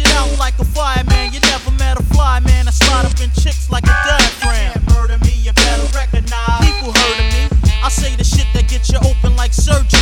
out like a fireman. You never met a fly man. I slide up in chicks like a diaphragm. Can't murder me, you better recognize. People heard of me. I say the shit that gets you open like surgery.